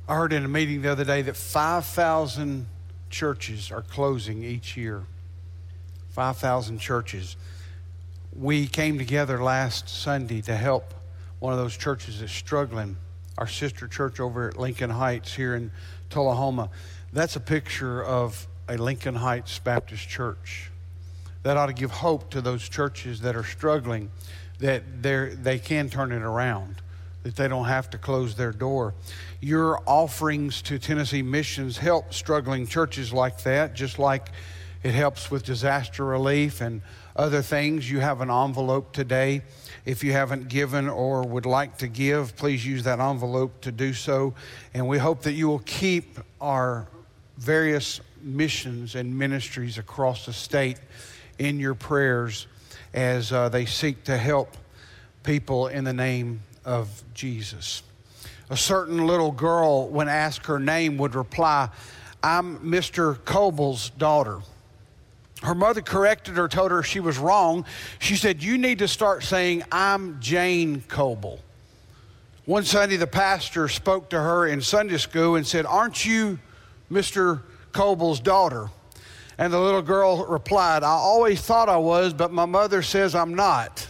I heard in a meeting the other day that 5,000 churches are closing each year. 5,000 churches. We came together last Sunday to help one of those churches that's struggling, our sister church over at Lincoln Heights here in Tullahoma. That's a picture of a Lincoln Heights Baptist church. That ought to give hope to those churches that are struggling, that they can turn it around, that they don't have to close their door. Your offerings to Tennessee Missions help struggling churches like that, just like it helps with disaster relief and other things. You have an envelope today. If you haven't given or would like to give, please use that envelope to do so. And we hope that you will keep our various missions and ministries across the state in your prayers as they seek to help people in the name of Jesus. A certain little girl, when asked her name, would reply, "I'm Mr. Coble's daughter." Her mother corrected her, told her she was wrong. She said, "You need to start saying, 'I'm Jane Coble.'" One Sunday, the pastor spoke to her in Sunday school and said, "Aren't you Mr. Coble's daughter?" And the little girl replied, "I always thought I was, but my mother says I'm not."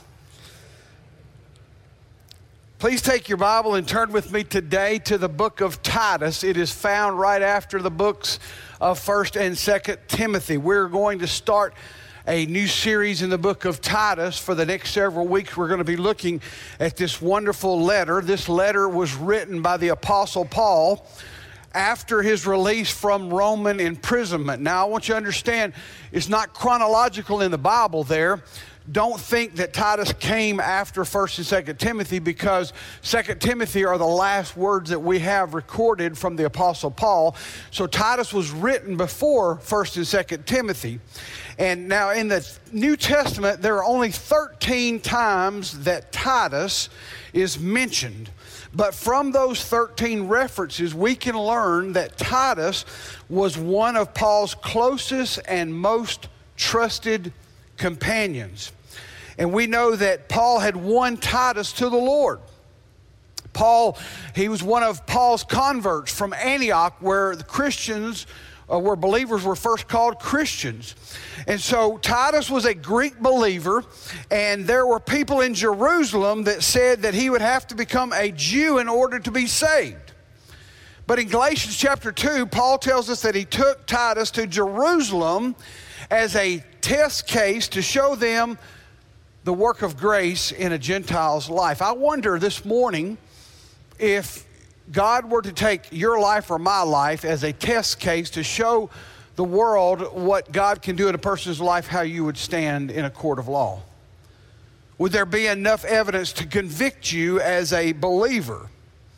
Please take your Bible and turn with me today to the book of Titus. It is found right after the books of 1st and 2nd Timothy. We're going to start a new series in the book of Titus. For the next several weeks, we're going to be looking at this wonderful letter. This letter was written by the Apostle Paul after his release from Roman imprisonment. Now, I want you to understand, it's not chronological in the Bible there. Don't think that Titus came after 1st and 2nd Timothy, because 2nd Timothy are the last words that we have recorded from the Apostle Paul. So Titus was written before 1st and 2nd Timothy. And now in the New Testament, there are only 13 times that Titus is mentioned. But from those 13 references, we can learn that Titus was one of Paul's closest and most trusted companions. And we know that Paul had won Titus to the Lord. Paul, he was one of Paul's converts from Antioch, where the Christians, where believers were first called Christians. And so Titus was a Greek believer, and there were people in Jerusalem that said that he would have to become a Jew in order to be saved. But in Galatians chapter 2, Paul tells us that he took Titus to Jerusalem as a test case to show them the work of grace in a Gentile's life. I wonder this morning, if God were to take your life or my life as a test case to show the world what God can do in a person's life, how you would stand in a court of law. Would there be enough evidence to convict you as a believer?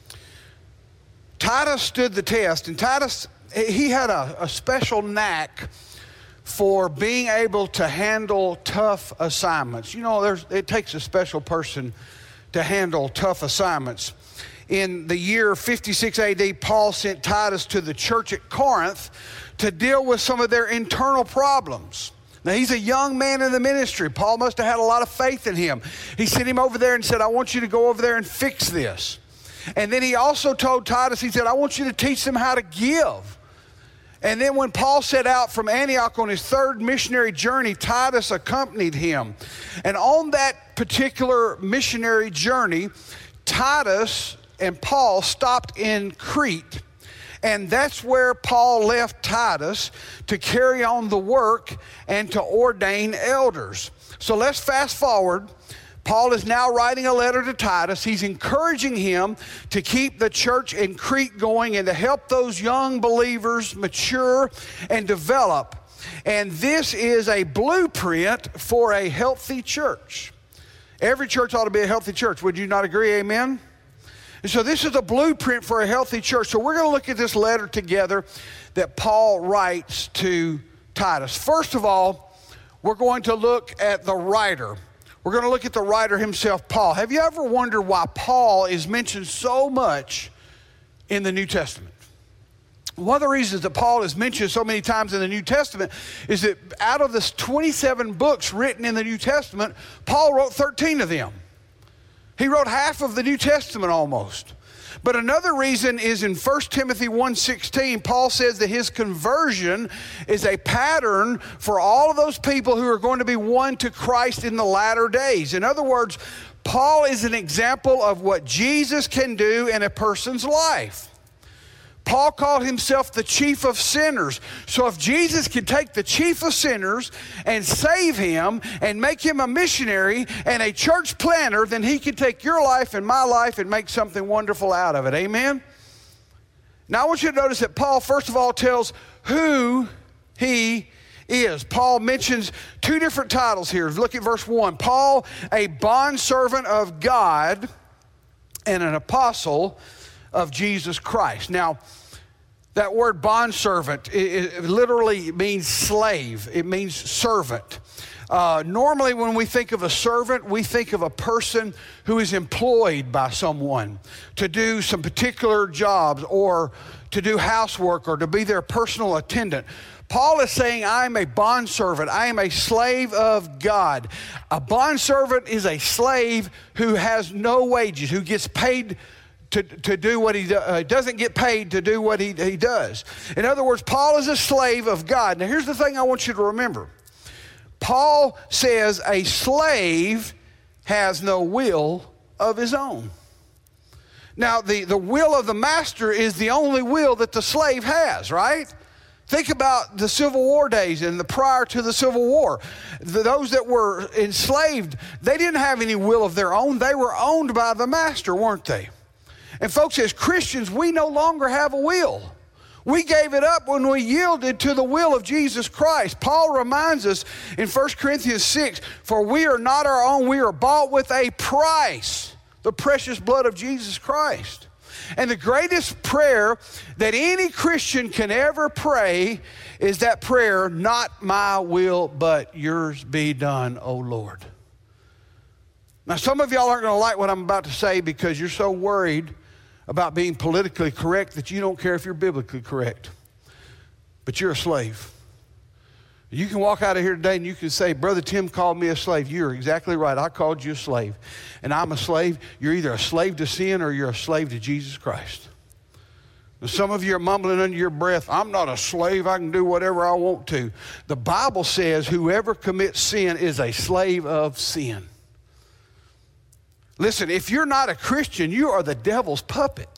Titus stood the test, and Titus, he had a special knack for being able to handle tough assignments. You know, it takes a special person to handle tough assignments. In the year 56 AD, Paul sent Titus to the church at Corinth to deal with some of their internal problems. Now, he's a young man in the ministry. Paul must have had a lot of faith in him. He sent him over there and said, "I want you to go over there and fix this." And then he also told Titus, he said, "I want you to teach them how to give." And then when Paul set out from Antioch on his third missionary journey, Titus accompanied him. And on that particular missionary journey, Titus and Paul stopped in Crete. And that's where Paul left Titus to carry on the work and to ordain elders. So let's fast forward. Paul is now writing a letter to Titus. He's encouraging him to keep the church in Crete going and to help those young believers mature and develop. And this is a blueprint for a healthy church. Every church ought to be a healthy church. Would you not agree? Amen? And so this is a blueprint for a healthy church. So we're going to look at this letter together that Paul writes to Titus. First of all, we're going to look at the writer. We're going to look at the writer himself, Paul. Have you ever wondered why Paul is mentioned so much in the New Testament? One of the reasons that Paul is mentioned so many times in the New Testament is that out of the 27 books written in the New Testament, Paul wrote 13 of them. He wrote half of the New Testament almost. But another reason is in 1 Timothy 1:16, Paul says that his conversion is a pattern for all of those people who are going to be won to Christ in the latter days. In other words, Paul is an example of what Jesus can do in a person's life. Paul called himself the chief of sinners. So if Jesus can take the chief of sinners and save him and make him a missionary and a church planter, then he can take your life and my life and make something wonderful out of it. Amen? Now I want you to notice that Paul, first of all, tells who he is. Paul mentions two different titles here. Look at verse 1. Paul, a bondservant of God and an apostle of Jesus Christ. Now, that word bondservant, it literally means slave. It means servant. Normally when we think of a servant, we think of a person who is employed by someone to do some particular jobs or to do housework or to be their personal attendant. Paul is saying, I am a bondservant. I am a slave of God. A bondservant is a slave who has no wages, who gets paid to do what he doesn't get paid to do what he does. In other words, Paul is a slave of God. Now, here's the thing I want you to remember. Paul says a slave has no will of his own. Now, the will of the master is the only will that the slave has, right? Think about the Civil War days and the prior to the Civil War. Those that were enslaved, they didn't have any will of their own. They were owned by the master, weren't they? And folks, as Christians, we no longer have a will. We gave it up when we yielded to the will of Jesus Christ. Paul reminds us in 1 Corinthians 6, for we are not our own, we are bought with a price, the precious blood of Jesus Christ. And the greatest prayer that any Christian can ever pray is that prayer, not my will, but yours be done, O Lord. Now, some of y'all aren't going to like what I'm about to say because you're so worried about being politically correct that you don't care if you're biblically correct. But you're a slave. You can walk out of here today and you can say, Brother Tim called me a slave. You're exactly right. I called you a slave. And I'm a slave. You're either a slave to sin or you're a slave to Jesus Christ. Now, some of you are mumbling under your breath, I'm not a slave. I can do whatever I want to. The Bible says whoever commits sin is a slave of sin. Listen, if you're not a Christian, you are the devil's puppet.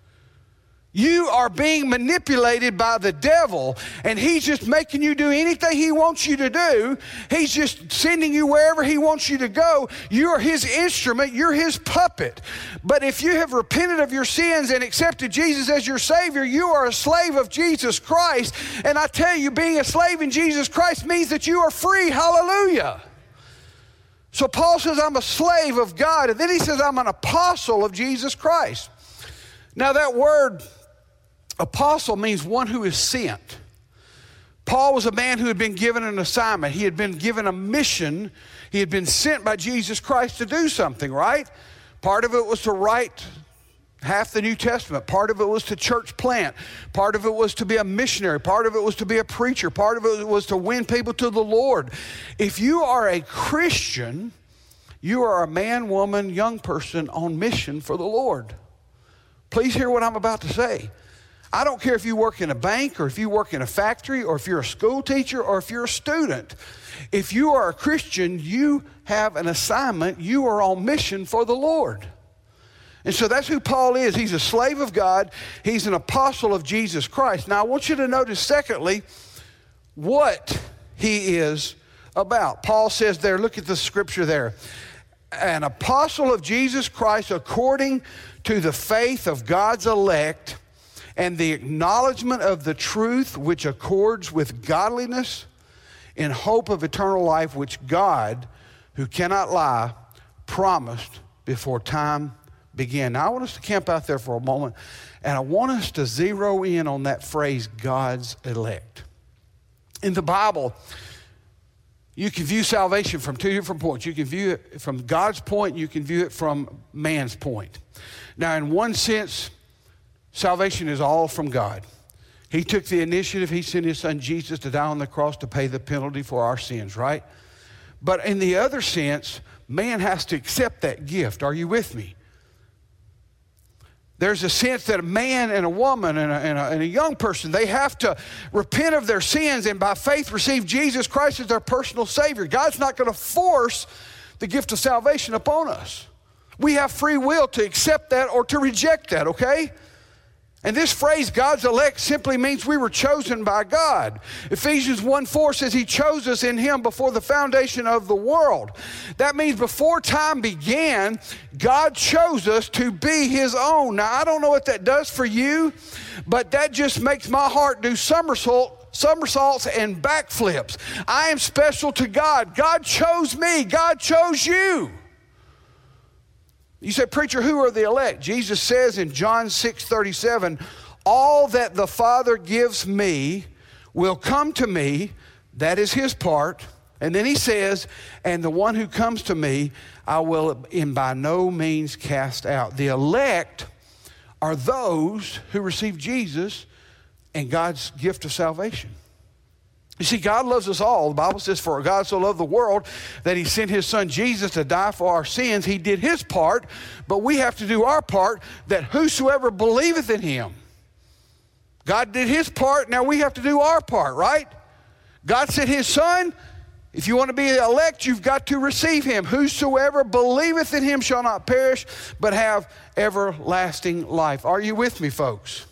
You are being manipulated by the devil, and he's just making you do anything he wants you to do. He's just sending you wherever he wants you to go. You're his instrument. You're his puppet. But if you have repented of your sins and accepted Jesus as your Savior, you are a slave of Jesus Christ. And I tell you, being a slave in Jesus Christ means that you are free. Hallelujah. So Paul says, I'm a slave of God. And then he says, I'm an apostle of Jesus Christ. Now that word apostle means one who is sent. Paul was a man who had been given an assignment. He had been given a mission. He had been sent by Jesus Christ to do something, right? Part of it was to write half the New Testament. Part of it was to church plant. Part of it was to be a missionary. Part of it was to be a preacher. Part of it was to win people to the Lord. If you are a Christian, you are a man, woman, young person on mission for the Lord. Please hear what I'm about to say. I don't care if you work in a bank or if you work in a factory or if you're a school teacher or if you're a student. If you are a Christian, you have an assignment. You are on mission for the Lord. And so that's who Paul is. He's a slave of God. He's an apostle of Jesus Christ. Now, I want you to notice, secondly, what he is about. Paul says there, look at the scripture there. An apostle of Jesus Christ according to the faith of God's elect and the acknowledgement of the truth which accords with godliness in hope of eternal life, which God, who cannot lie, promised before time began. Now, I want us to camp out there for a moment, and I want us to zero in on that phrase, God's elect. In the Bible, you can view salvation from two different points. You can view it from God's point, you can view it from man's point. Now, in one sense, salvation is all from God. He took the initiative. He sent his son Jesus to die on the cross to pay the penalty for our sins, right? But in the other sense, man has to accept that gift. Are you with me? There's a sense that a man and a woman and a young person, they have to repent of their sins and by faith receive Jesus Christ as their personal Savior. God's not going to force the gift of salvation upon us. We have free will to accept that or to reject that, okay? And this phrase, God's elect, simply means we were chosen by God. Ephesians 1:4 says he chose us in him before the foundation of the world. That means before time began, God chose us to be his own. Now, I don't know what that does for you, but that just makes my heart do somersaults and backflips. I am special to God. God chose me. God chose you. You say, preacher, who are the elect? Jesus says in John 6:37, all that the Father gives me will come to me. That is his part. And then he says, and the one who comes to me, I will in by no means cast out. The elect are those who receive Jesus and God's gift of salvation. You see, God loves us all. The Bible says, for God so loved the world that he sent his son Jesus to die for our sins. He did his part, but we have to do our part, that whosoever believeth in him. God did his part, now we have to do our part, right? God sent his son. If you want to be elect, you've got to receive him. Whosoever believeth in him shall not perish, but have everlasting life. Are you with me, folks?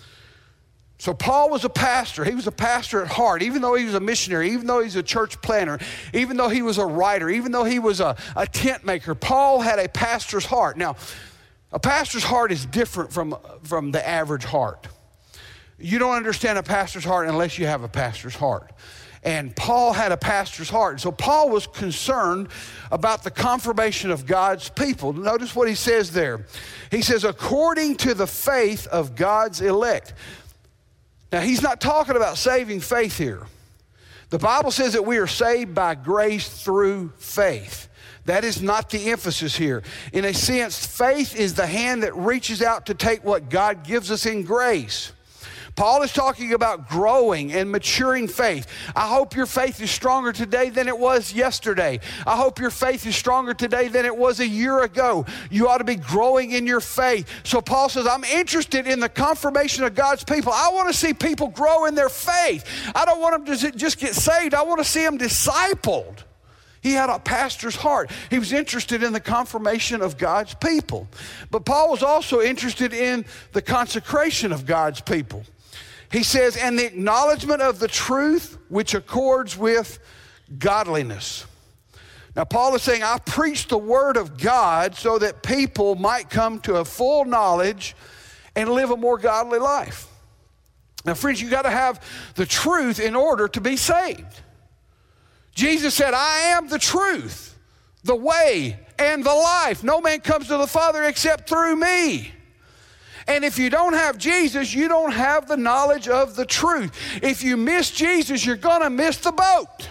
So Paul was a pastor. He was a pastor at heart, even though he was a missionary, even though he's a church planner, even though he was a writer, even though he was a tent maker. Paul had a pastor's heart. Now, a pastor's heart is different from the average heart. You don't understand a pastor's heart unless you have a pastor's heart. And Paul had a pastor's heart. So Paul was concerned about the confirmation of God's people. Notice what he says there. He says, according to the faith of God's elect. Now, he's not talking about saving faith here. The Bible says that we are saved by grace through faith. That is not the emphasis here. In a sense, faith is the hand that reaches out to take what God gives us in grace. Paul is talking about growing and maturing faith. I hope your faith is stronger today than it was yesterday. I hope your faith is stronger today than it was a year ago. You ought to be growing in your faith. So Paul says, I'm interested in the confirmation of God's people. I want to see people grow in their faith. I don't want them to just get saved. I want to see them discipled. He had a pastor's heart. He was interested in the confirmation of God's people. But Paul was also interested in the consecration of God's people. He says, and the acknowledgement of the truth which accords with godliness. Now, Paul is saying, I preach the word of God so that people might come to a full knowledge and live a more godly life. Now, friends, you got to have the truth in order to be saved. Jesus said, I am the truth, the way, and the life. No man comes to the Father except through me. And if you don't have Jesus, you don't have the knowledge of the truth. If you miss Jesus, you're going to miss the boat.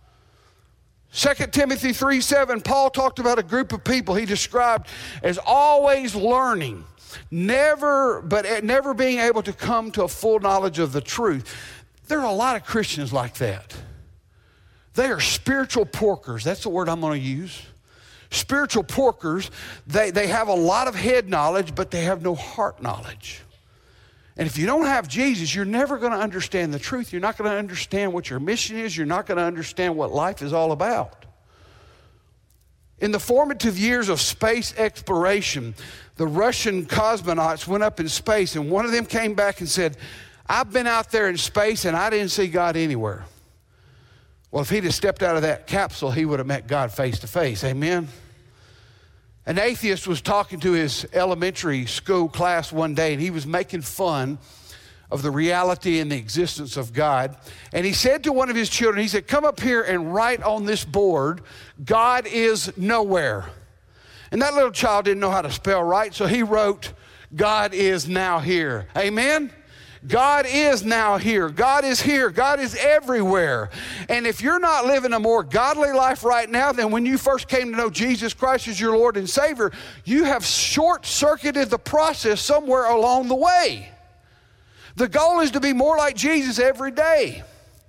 2 Timothy 3:7, Paul talked about a group of people he described as always learning, never being able to come to a full knowledge of the truth. There are a lot of Christians like that. They are spiritual porkers. That's the word I'm going to use. Spiritual porkers, they have a lot of head knowledge, but they have no heart knowledge. And if you don't have Jesus, you're never going to understand the truth. You're not going to understand what your mission is. You're not going to understand what life is all about. In the formative years of space exploration, the Russian cosmonauts went up in space, and one of them came back and said, I've been out there in space, and I didn't see God anywhere. Well, if he'd have stepped out of that capsule, he would have met God face to face. Amen? An atheist was talking to his elementary school class one day, and he was making fun of the reality and the existence of God. And he said to one of his children, he said, come up here and write on this board, God is nowhere. And that little child didn't know how to spell right, so he wrote, God is now here. Amen? God is now here. God is here. God is everywhere. And if you're not living a more godly life right now than when you first came to know Jesus Christ as your Lord and Savior, you have short-circuited the process somewhere along the way. The goal is to be more like Jesus every day.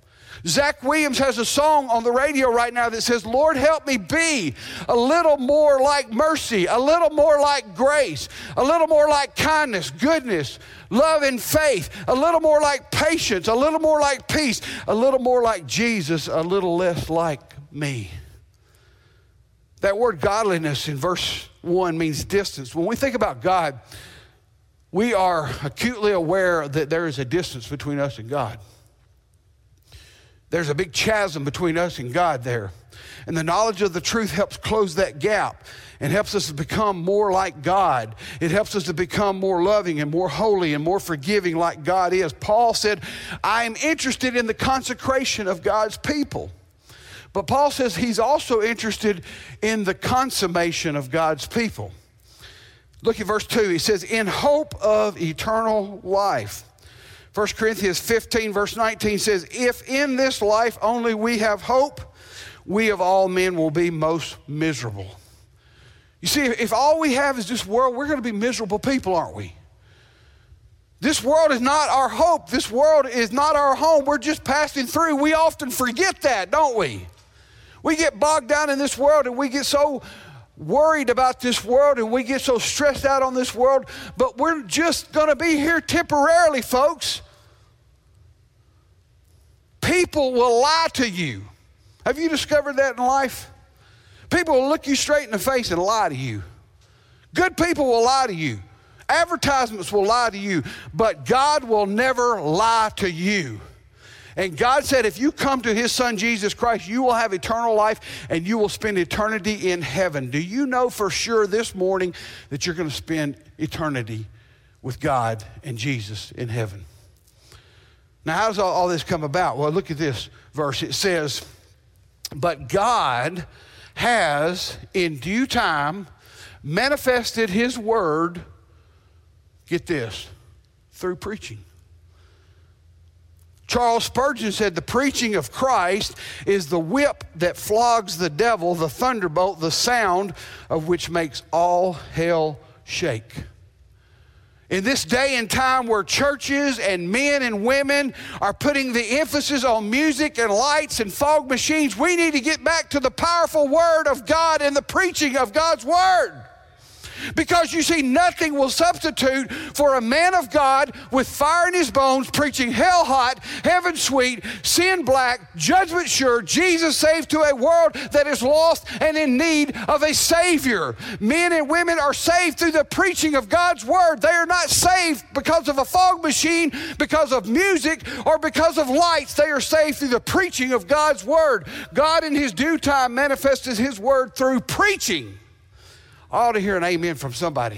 Zach Williams has a song on the radio right now that says, Lord, help me be a little more like mercy, a little more like grace, a little more like kindness, goodness, love, and faith, a little more like patience, a little more like peace, a little more like Jesus, a little less like me. That word godliness in verse 1 means distance. When we think about God, we are acutely aware that there is a distance between us and God. There's a big chasm between us and God there. And the knowledge of the truth helps close that gap and helps us to become more like God. It helps us to become more loving and more holy and more forgiving like God is. Paul said, I am interested in the consecration of God's people. But Paul says he's also interested in the consummation of God's people. Look at verse 2. He says, in hope of eternal life. 1 Corinthians 15 verse 19 says, if in this life only we have hope, we of all men will be most miserable. You see, if all we have is this world, we're going to be miserable people, aren't we? This world is not our hope. This world is not our home. We're just passing through. We often forget that, don't we? We get bogged down in this world and we get so worried about this world and we get so stressed out on this world, but we're just going to be here temporarily, folks. People will lie to you. Have you discovered that in life? People will look you straight in the face and lie to you. Good people will lie to you. Advertisements will lie to you, but God will never lie to you. And God said, if you come to his son, Jesus Christ, you will have eternal life and you will spend eternity in heaven. Do you know for sure this morning that you're going to spend eternity with God and Jesus in heaven? Now, how does all this come about? Well, look at this verse. It says, but God has in due time manifested his word, get this, through preaching. Charles Spurgeon said, the preaching of Christ is the whip that flogs the devil, the thunderbolt, the sound of which makes all hell shake. In this day and time where churches and men and women are putting the emphasis on music and lights and fog machines, we need to get back to the powerful word of God and the preaching of God's word. Because you see, nothing will substitute for a man of God with fire in his bones, preaching hell hot, heaven sweet, sin black, judgment sure, Jesus saved to a world that is lost and in need of a Savior. Men and women are saved through the preaching of God's word. They are not saved because of a fog machine, because of music, or because of lights. They are saved through the preaching of God's word. God in his due time manifested his word through preaching. I ought to hear an amen from somebody.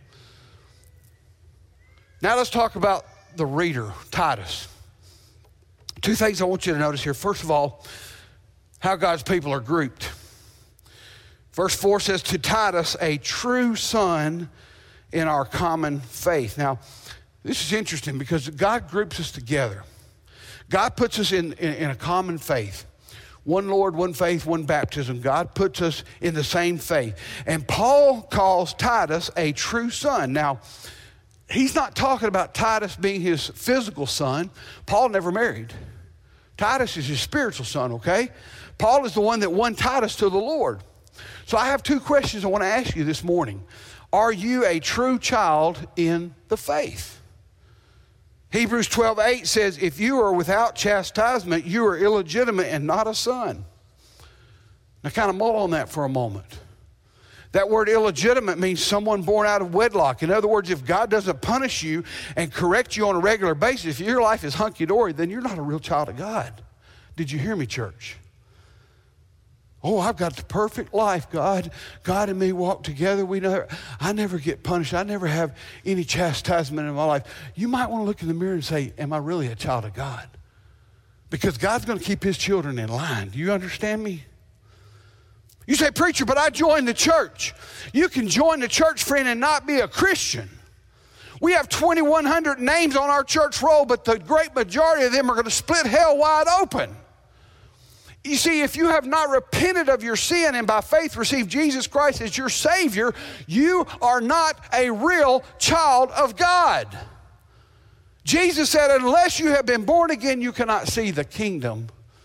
Now let's talk about the reader, Titus. Two things I want you to notice here. First of all, how God's people are grouped. Verse 4 says, to Titus, a true son in our common faith. Now, this is interesting because God groups us together. God puts us in a common faith. One Lord, one faith, one baptism. God puts us in the same faith. And Paul calls Titus a true son. Now, he's not talking about Titus being his physical son. Paul never married. Titus is his spiritual son, okay? Paul is the one that won Titus to the Lord. So I have two questions I want to ask you this morning. Are you a true child in the faith? Hebrews 12:8 says, if you are without chastisement, you are illegitimate and not a son. Now kind of mull on that for a moment. That word illegitimate means someone born out of wedlock. In other words, if God doesn't punish you and correct you on a regular basis, if your life is hunky-dory, then you're not a real child of God. Did you hear me, church? Oh, I've got the perfect life, God. God and me walk together. I never get punished. I never have any chastisement in my life. You might want to look in the mirror and say, am I really a child of God? Because God's going to keep his children in line. Do you understand me? You say, preacher, but I joined the church. You can join the church, friend, and not be a Christian. We have 2,100 names on our church roll, but the great majority of them are going to split hell wide open. You see, if you have not repented of your sin and by faith received Jesus Christ as your Savior, you are not a real child of God. Jesus said, unless you have been born again, you cannot see the kingdom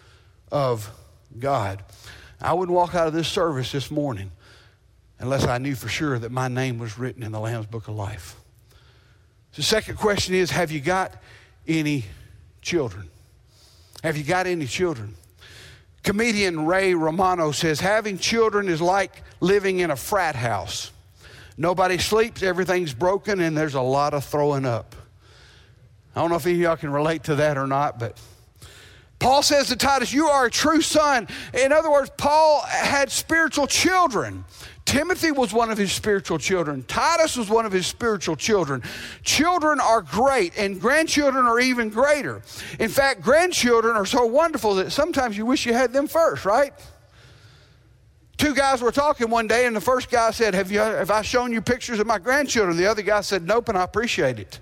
of God. I wouldn't walk out of this service this morning unless I knew for sure that my name was written in the Lamb's Book of Life. The second question is, have you got any children? Have you got any children? Comedian Ray Romano says, having children is like living in a frat house. Nobody sleeps, everything's broken, and there's a lot of throwing up. I don't know if any of y'all can relate to that or not, but Paul says to Titus, you are a true son. In other words, Paul had spiritual children. Timothy was one of his spiritual children. Titus was one of his spiritual children. Children are great, and grandchildren are even greater. In fact, grandchildren are so wonderful that sometimes you wish you had them first, right? Two guys were talking one day, and the first guy said, have I shown you pictures of my grandchildren? The other guy said, nope, and I appreciate it.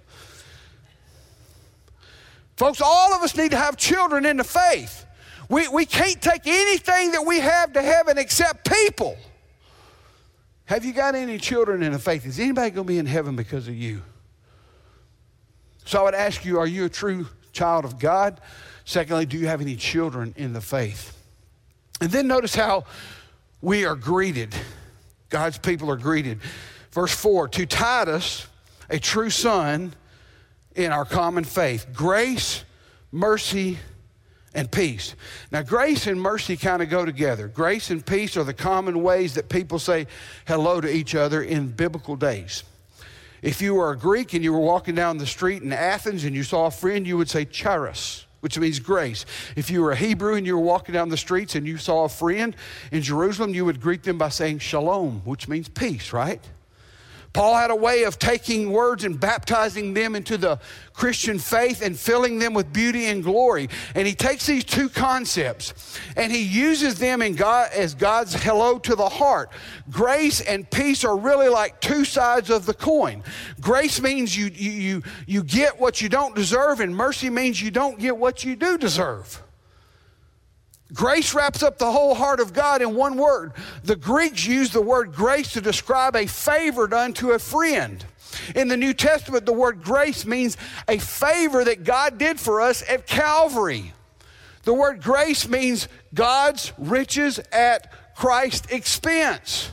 Folks, all of us need to have children in the faith. We can't take anything that we have to heaven except people. Have you got any children in the faith? Is anybody going to be in heaven because of you? So I would ask you, are you a true child of God? Secondly, do you have any children in the faith? And then notice how we are greeted. God's people are greeted. Verse 4, to Titus, a true son in our common faith, grace, mercy, and peace. Now, grace and mercy kind of go together. Grace and peace are the common ways that people say hello to each other in biblical days. If you were a Greek and you were walking down the street in Athens and you saw a friend, you would say charis, which means grace. If you were a Hebrew and you were walking down the streets and you saw a friend in Jerusalem, you would greet them by saying shalom, which means peace, right? Paul had a way of taking words and baptizing them into the Christian faith and filling them with beauty and glory. And he takes these two concepts and he uses them as God's hello to the heart. Grace and peace are really like two sides of the coin. Grace means you get what you don't deserve, and mercy means you don't get what you do deserve. Grace wraps up the whole heart of God in one word. The Greeks use the word grace to describe a favor done to a friend. In the New Testament, the word grace means a favor that God did for us at Calvary. The word grace means God's riches at Christ's expense.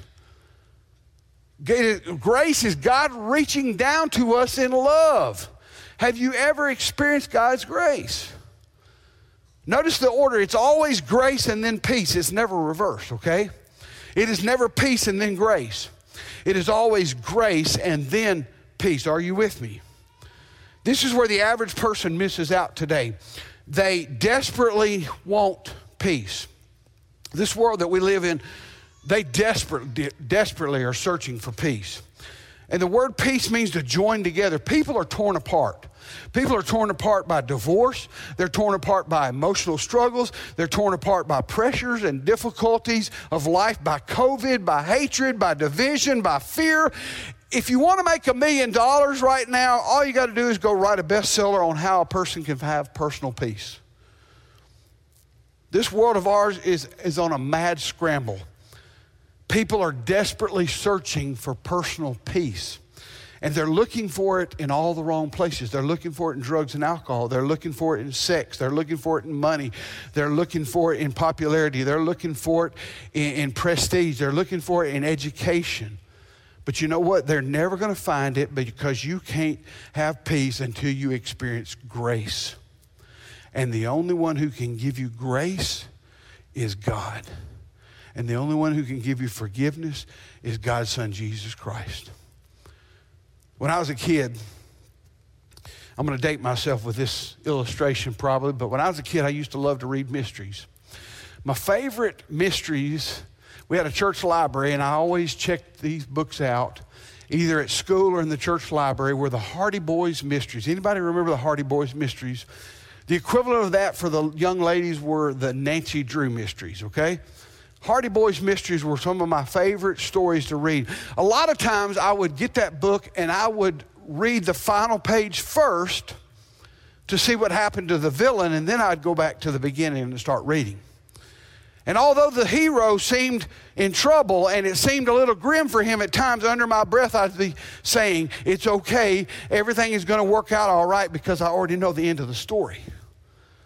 Grace is God reaching down to us in love. Have you ever experienced God's grace? Notice the order. It's always grace and then peace. It's never reversed, okay? It is never peace and then grace. It is always grace and then peace. Are you with me? This is where the average person misses out today. They desperately want peace. This world that we live in, they desperately are searching for peace. And the word peace means to join together. People are torn apart. People are torn apart by divorce. They're torn apart by emotional struggles. They're torn apart by pressures and difficulties of life, by COVID, by hatred, by division, by fear. If you want to make $1 million right now, all you got to do is go write a bestseller on how a person can have personal peace. This world of ours is on a mad scramble. People are desperately searching for personal peace. And they're looking for it in all the wrong places. They're looking for it in drugs and alcohol. They're looking for it in sex. They're looking for it in money. They're looking for it in popularity. They're looking for it in prestige. They're looking for it in education. But you know what? They're never going to find it because you can't have peace until you experience grace. And the only one who can give you grace is God. And the only one who can give you forgiveness is God's Son, Jesus Christ. When I was a kid, I'm going to date myself with this illustration probably, but when I was a kid, I used to love to read mysteries. My favorite mysteries, we had a church library, and I always checked these books out, either at school or in the church library, were the Hardy Boys mysteries. Anybody remember the Hardy Boys mysteries? The equivalent of that for the young ladies were the Nancy Drew mysteries, okay? Hardy Boys mysteries were some of my favorite stories to read. A lot of times I would get that book and I would read the final page first to see what happened to the villain, and then I'd go back to the beginning and start reading. And although the hero seemed in trouble and it seemed a little grim for him at times, under my breath I'd be saying, it's okay, everything is going to work out all right because I already know the end of the story.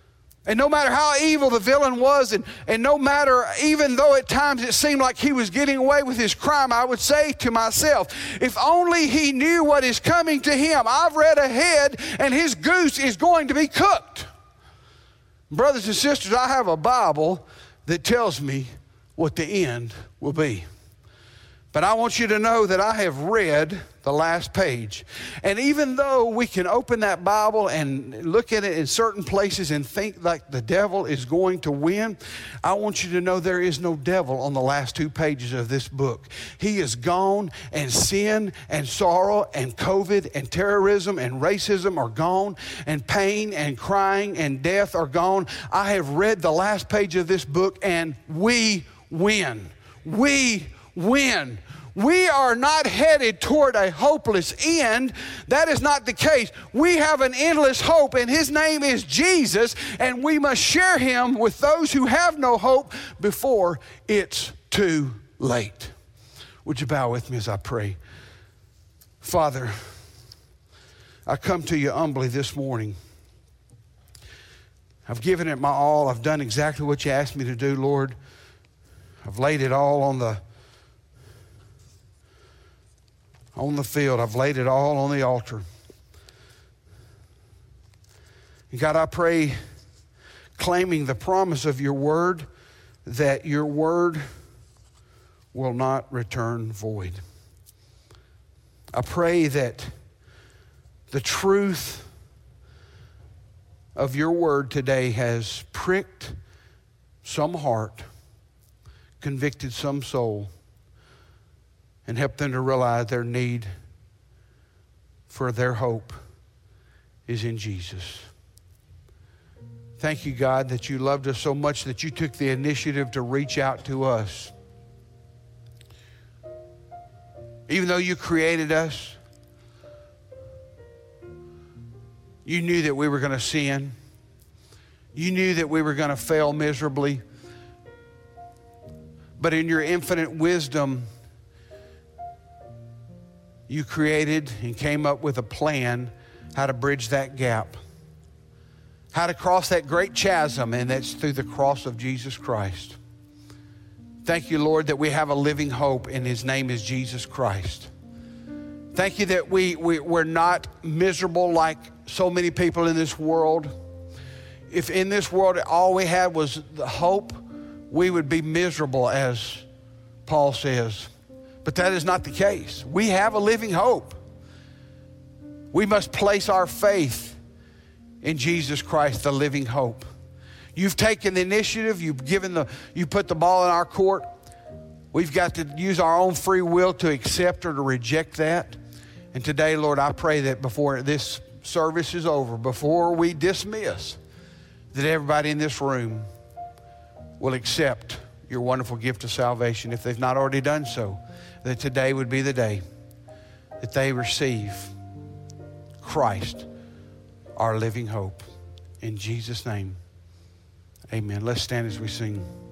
And no matter how evil the villain was, and no matter, even though at times it seemed like he was getting away with his crime, I would say to myself, if only he knew what is coming to him. I've read ahead, and his goose is going to be cooked. Brothers and sisters, I have a Bible that tells me what the end will be. But I want you to know that I have read the last page. And even though we can open that Bible and look at it in certain places and think like the devil is going to win, I want you to know there is no devil on the last 2 pages of this book. He is gone, and sin and sorrow and COVID and terrorism and racism are gone, and pain and crying and death are gone. I have read the last page of this book, and we win. We win. We are not headed toward a hopeless end. That is not the case. We have an endless hope, and his name is Jesus, and we must share him with those who have no hope before it's too late. Would you bow with me as I pray? Father, I come to you humbly this morning. I've given it my all. I've done exactly what you asked me to do, Lord. I've laid it all on the field. I've laid it all on the altar. And God, I pray, claiming the promise of your word, that your word will not return void. I pray that the truth of your word today has pricked some heart, convicted some soul, and help them to realize their need for their hope is in Jesus. Thank you, God, that you loved us so much that you took the initiative to reach out to us. Even though you created us, you knew that we were going to sin. You knew that we were going to fail miserably. But in your infinite wisdom, you created and came up with a plan how to bridge that gap, how to cross that great chasm, and that's through the cross of Jesus Christ. Thank you, Lord, that we have a living hope, and his name is Jesus Christ. Thank you that we're not miserable like so many people in this world. If in this world all we had was the hope, we would be miserable, as Paul says. But that is not the case. We have a living hope. We must place our faith in Jesus Christ, the living hope. You've taken the initiative. You put the ball in our court. We've got to use our own free will to accept or to reject that. And today, Lord, I pray that before this service is over, before we dismiss, that everybody in this room will accept your wonderful gift of salvation. If they've not already done so, that today would be the day that they receive Christ, our living hope. In Jesus' name, amen. Let's stand as we sing.